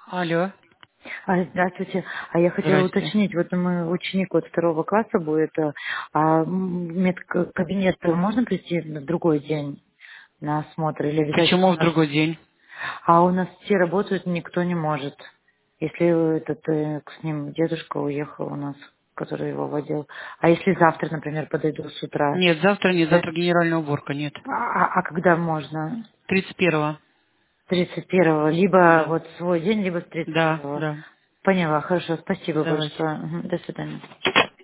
Алло, Здравствуйте. А я хотела здрасте. уточнить, вот мой ученик вот 2 класса будет, медкабинет можно прийти на другой день на осмотр или обязательно Почему у в нас? другой день? А у нас все работают, никто не может. Если с ним дедушка уехал у нас, который его водил. А если завтра, например, подойду с утра? Нет, завтра нет, Да? завтра генеральная уборка, нет. А когда можно? 31-го. 31-го. Либо Да. вот свой день, либо с Да, 31-го. да. Поняла, хорошо, спасибо Давайте. большое. Мгм, до свидания.